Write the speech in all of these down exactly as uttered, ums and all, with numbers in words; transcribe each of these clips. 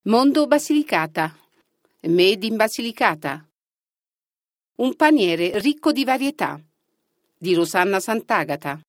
Mondo Basilicata. Made in Basilicata. Un paniere ricco di varietà. Di Rosanna Sant'Agata.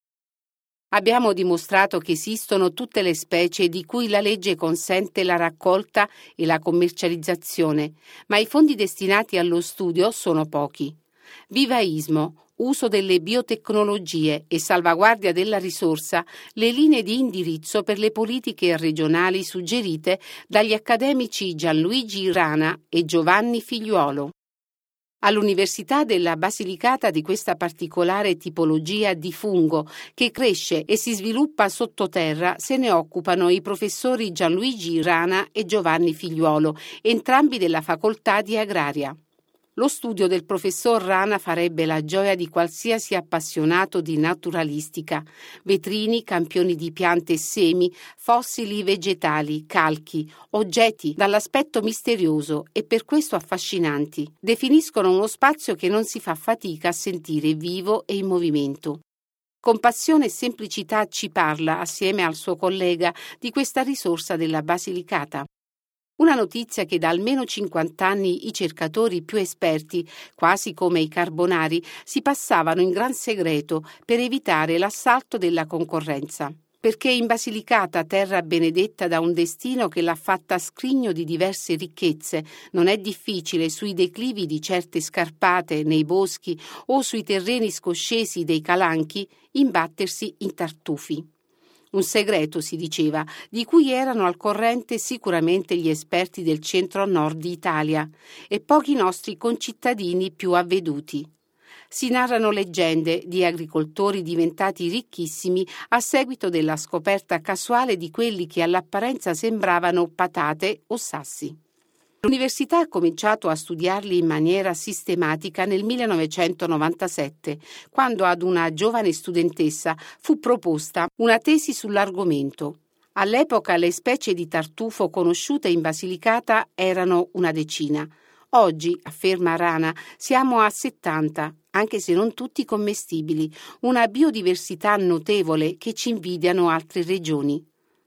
Abbiamo dimostrato che esistono tutte le specie di cui la legge consente la raccolta e la commercializzazione, ma i fondi destinati allo studio sono pochi. Vivaismo, uso delle biotecnologie e salvaguardia della risorsa, le linee di indirizzo per le politiche regionali suggerite dagli accademici Gianluigi Rana e Giovanni Figliuolo. All'Università della Basilicata di questa particolare tipologia di fungo che cresce e si sviluppa sottoterra se ne occupano i professori Gianluigi Rana e Giovanni Figliuolo, entrambi della Facoltà di Agraria. Lo studio del professor Rana farebbe la gioia di qualsiasi appassionato di naturalistica: vetrini, campioni di piante e semi, fossili vegetali, calchi, oggetti dall'aspetto misterioso e per questo affascinanti, definiscono uno spazio che non si fa fatica a sentire vivo e in movimento. Con passione e semplicità ci parla, assieme al suo collega, di questa risorsa della Basilicata. Una notizia che da almeno cinquanta anni i cercatori più esperti, quasi come i carbonari, si passavano in gran segreto per evitare l'assalto della concorrenza. Perché in Basilicata, terra benedetta da un destino che l'ha fatta scrigno di diverse ricchezze, non è difficile sui declivi di certe scarpate nei boschi o sui terreni scoscesi dei calanchi imbattersi in tartufi. Un segreto, si diceva, di cui erano al corrente sicuramente gli esperti del centro-nord d'Italia e pochi nostri concittadini più avveduti. Si narrano leggende di agricoltori diventati ricchissimi a seguito della scoperta casuale di quelli che all'apparenza sembravano patate o sassi. L'università ha cominciato a studiarli in maniera sistematica nel millenovecentonovantasette, quando ad una giovane studentessa fu proposta una tesi sull'argomento. All'epoca le specie di tartufo conosciute in Basilicata erano una decina. Oggi, afferma Rana, siamo a settanta, anche se non tutti commestibili, una biodiversità notevole che ci invidiano altre regioni.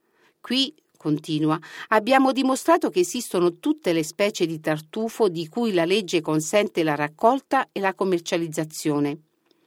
Qui, continua, abbiamo dimostrato che esistono tutte le specie di tartufo di cui la legge consente la raccolta e la commercializzazione.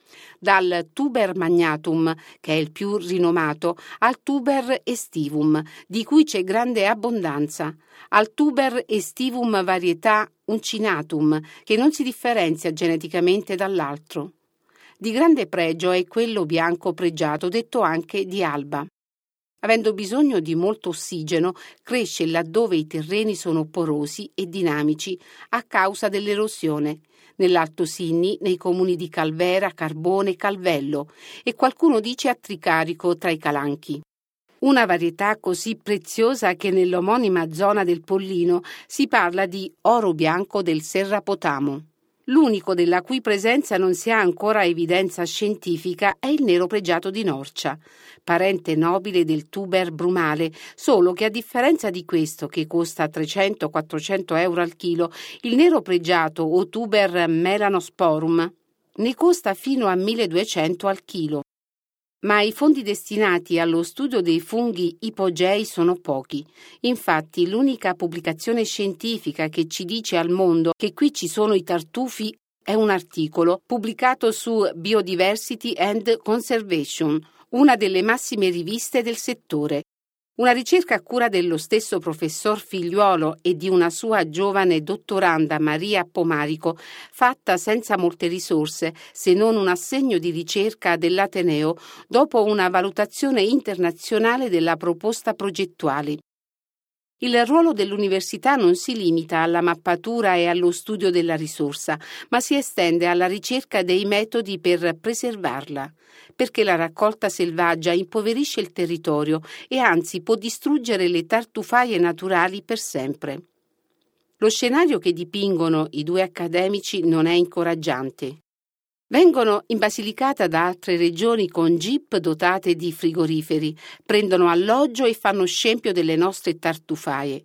Dal tuber magnatum, che è il più rinomato, al tuber estivum, di cui c'è grande abbondanza, al tuber estivum varietà uncinatum, che non si differenzia geneticamente dall'altro. Di grande pregio è quello bianco pregiato, detto anche di alba. Avendo bisogno di molto ossigeno, cresce laddove i terreni sono porosi e dinamici a causa dell'erosione, nell'Alto Sinni, nei comuni di Calvera, Carbone e Calvello, e qualcuno dice a Tricarico tra i Calanchi. Una varietà così preziosa che nell'omonima zona del Pollino si parla di oro bianco del Serrapotamo. L'unico della cui presenza non si ha ancora evidenza scientifica è il nero pregiato di Norcia, parente nobile del tuber brumale, solo che a differenza di questo, che costa trecento quattrocento euro al chilo, il nero pregiato o tuber melanosporum ne costa fino a milleduecento al chilo. Ma i fondi destinati allo studio dei funghi ipogei sono pochi. Infatti, l'unica pubblicazione scientifica che ci dice al mondo che qui ci sono i tartufi è un articolo pubblicato su Biodiversity and Conservation, una delle massime riviste del settore. Una ricerca a cura dello stesso professor Figliuolo e di una sua giovane dottoranda Maria Pomarico, fatta senza molte risorse, se non un assegno di ricerca dell'Ateneo, dopo una valutazione internazionale della proposta progettuale. Il ruolo dell'università non si limita alla mappatura e allo studio della risorsa, ma si estende alla ricerca dei metodi per preservarla, perché la raccolta selvaggia impoverisce il territorio e anzi può distruggere le tartufaie naturali per sempre. Lo scenario che dipingono i due accademici non è incoraggiante. Vengono in Basilicata da altre regioni con jeep dotate di frigoriferi, prendono alloggio e fanno scempio delle nostre tartufaie.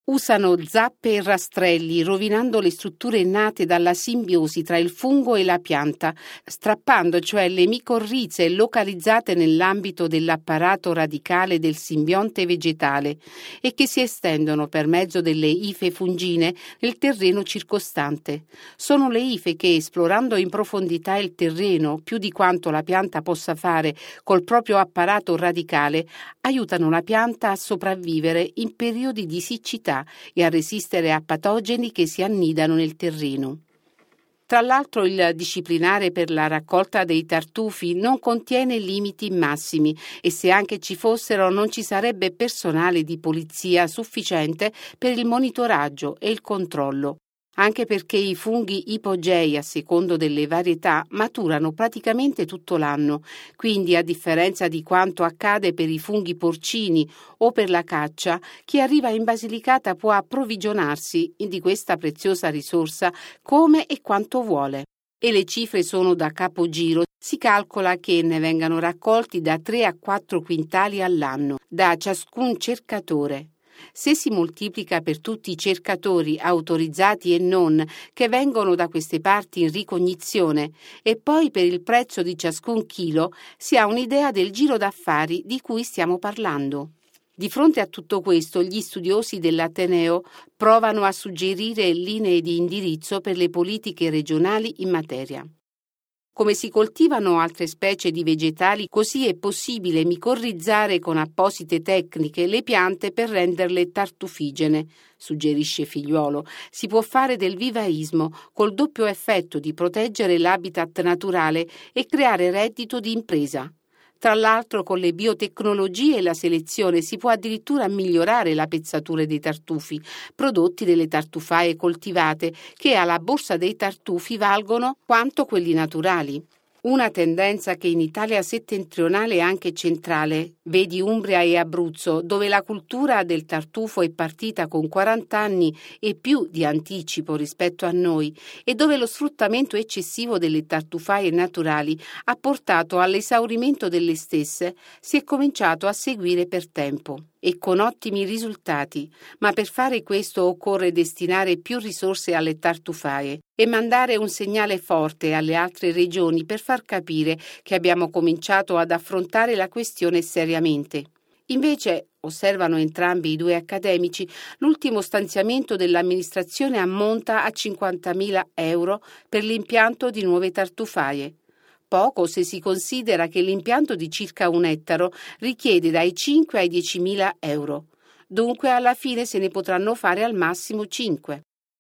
Usano zappe e rastrelli, rovinando le strutture nate dalla simbiosi tra il fungo e la pianta, strappando cioè le micorrize localizzate nell'ambito dell'apparato radicale del simbionte vegetale e che si estendono per mezzo delle ife fungine nel terreno circostante. Sono le ife che, esplorando in profondità il terreno più di quanto la pianta possa fare col proprio apparato radicale, aiutano la pianta a sopravvivere in periodi di siccità e a resistere a patogeni che si annidano nel terreno. Tra l'altro il disciplinare per la raccolta dei tartufi non contiene limiti massimi e se anche ci fossero non ci sarebbe personale di polizia sufficiente per il monitoraggio e il controllo. Anche perché i funghi ipogei, a secondo delle varietà, maturano praticamente tutto l'anno, quindi a differenza di quanto accade per i funghi porcini o per la caccia, chi arriva in Basilicata può approvvigionarsi di questa preziosa risorsa come e quanto vuole. E le cifre sono da capogiro. Si calcola che ne vengano raccolti da tre a quattro quintali all'anno, da ciascun cercatore. Se si moltiplica per tutti i cercatori autorizzati e non che vengono da queste parti in ricognizione e poi per il prezzo di ciascun chilo, si ha un'idea del giro d'affari di cui stiamo parlando. Di fronte a tutto questo, gli studiosi dell'Ateneo provano a suggerire linee di indirizzo per le politiche regionali in materia. Come si coltivano altre specie di vegetali, così è possibile micorrizzare con apposite tecniche le piante per renderle tartufigene, suggerisce Figliuolo. Si può fare del vivaismo col doppio effetto di proteggere l'habitat naturale e creare reddito di impresa. Tra l'altro, con le biotecnologie e la selezione si può addirittura migliorare la pezzatura dei tartufi, prodotti delle tartufaie coltivate, che alla borsa dei tartufi valgono quanto quelli naturali. Una tendenza che in Italia settentrionale e anche centrale, vedi Umbria e Abruzzo, dove la cultura del tartufo è partita con quaranta anni e più di anticipo rispetto a noi e dove lo sfruttamento eccessivo delle tartufaie naturali ha portato all'esaurimento delle stesse, si è cominciato a seguire per tempo e con ottimi risultati, ma per fare questo occorre destinare più risorse alle tartufaie e mandare un segnale forte alle altre regioni per far capire che abbiamo cominciato ad affrontare la questione seriamente. Invece, osservano entrambi i due accademici, l'ultimo stanziamento dell'amministrazione ammonta a cinquantamila euro per l'impianto di nuove tartufaie. Poco se si considera che l'impianto di circa un ettaro richiede dai cinque ai diecimila euro. Dunque alla fine se ne potranno fare al massimo cinque.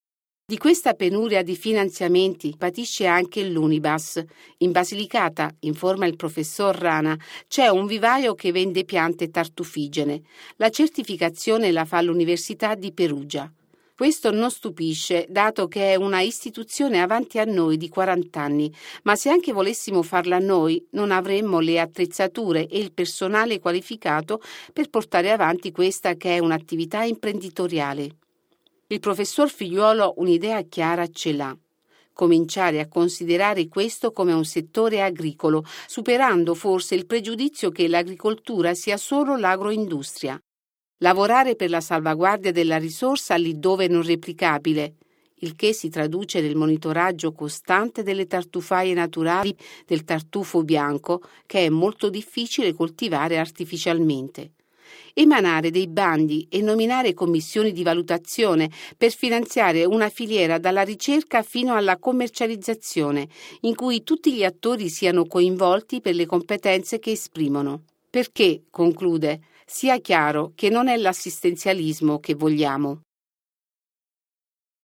Di questa penuria di finanziamenti patisce anche l'Unibas. In Basilicata, informa il professor Rana, c'è un vivaio che vende piante tartufigene. La certificazione la fa l'Università di Perugia. Questo non stupisce, dato che è una istituzione avanti a noi di quaranta anni, ma se anche volessimo farla noi, non avremmo le attrezzature e il personale qualificato per portare avanti questa che è un'attività imprenditoriale. Il professor Figliuolo un'idea chiara ce l'ha. Cominciare a considerare questo come un settore agricolo, superando forse il pregiudizio che l'agricoltura sia solo l'agroindustria. Lavorare per la salvaguardia della risorsa lì dove non replicabile, il che si traduce nel monitoraggio costante delle tartufaie naturali del tartufo bianco, che è molto difficile coltivare artificialmente. Emanare dei bandi e nominare commissioni di valutazione per finanziare una filiera dalla ricerca fino alla commercializzazione, in cui tutti gli attori siano coinvolti per le competenze che esprimono. Perché, conclude, sia chiaro che non è l'assistenzialismo che vogliamo.